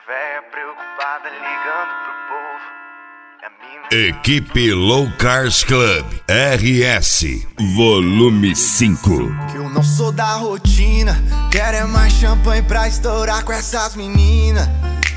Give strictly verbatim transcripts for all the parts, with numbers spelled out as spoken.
véia preocupada ligando pro povo. É mina... Equipe Low Cars Club R S Volume cinco. Que eu não sou da rotina, quero é mais champanhe pra estourar com essas meninas.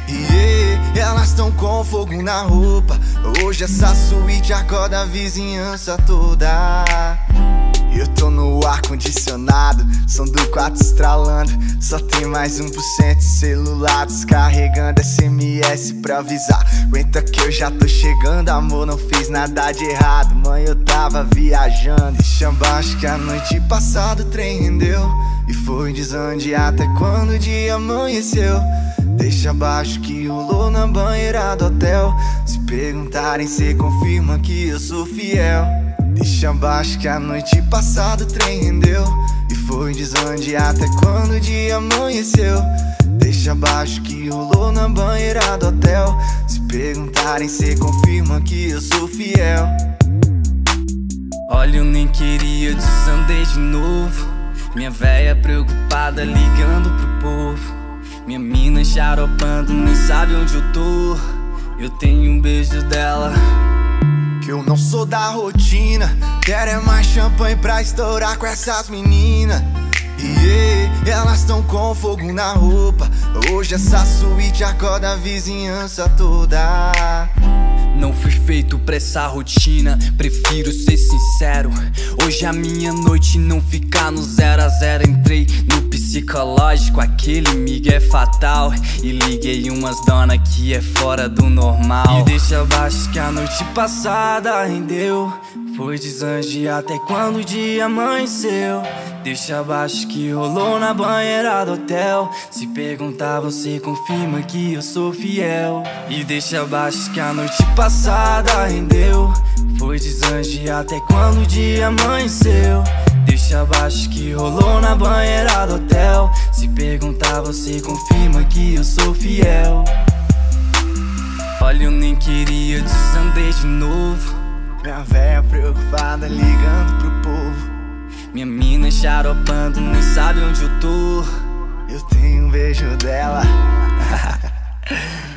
E yeah, elas tão com fogo na roupa. Hoje essa suíte acorda a vizinhança toda. Eu tô no ar-condicionado, som do quarto estralando. Só tem mais um por cento celular descarregando S M S pra avisar. Aguenta que eu já tô chegando, amor, não fiz nada de errado. Mãe, eu tava viajando. Deixa abaixo que a noite passada o trem rendeu e foi desande até quando o dia amanheceu. Deixa abaixo que rolou na banheira do hotel. Se perguntarem, cê confirma que eu sou fiel. Deixa abaixo que a noite passada o trem rendeu e foi desande até quando o dia amanheceu. Deixa abaixo que rolou na banheira do hotel. Se perguntarem, cê confirma que eu sou fiel. Olha, eu nem queria, desandei de novo. Minha véia preocupada ligando pro povo. Minha mina xaropando, nem sabe onde eu tô. Eu tenho um beijo dela. Que eu não sou da rotina, quero é mais champanhe pra estourar com essas meninas. E yeah, elas tão com fogo na roupa. Hoje essa suíte acorda a vizinhança toda. Não fui feito pra essa rotina, prefiro ser sincero. Hoje a minha noite não fica no zero a zero. Entrei no psicológico, aquele migué fatal, e liguei umas dona que é fora do normal. E deixa abaixo que a noite passada rendeu, foi desande até quando o dia amanheceu. Deixa abaixo que rolou na banheira do hotel. Se perguntar, você confirma que eu sou fiel. E deixa abaixo que a noite passada rendeu, foi desande até quando o dia amanheceu. Deixa abaixo que rolou na banheira do hotel. Se perguntar, você confirma que eu sou fiel. Olha, eu nem queria, desandei de novo. Minha véia preocupada ligando pro povo. Minha mina xaropando, nem sabe onde eu tô. Eu tenho um beijo dela.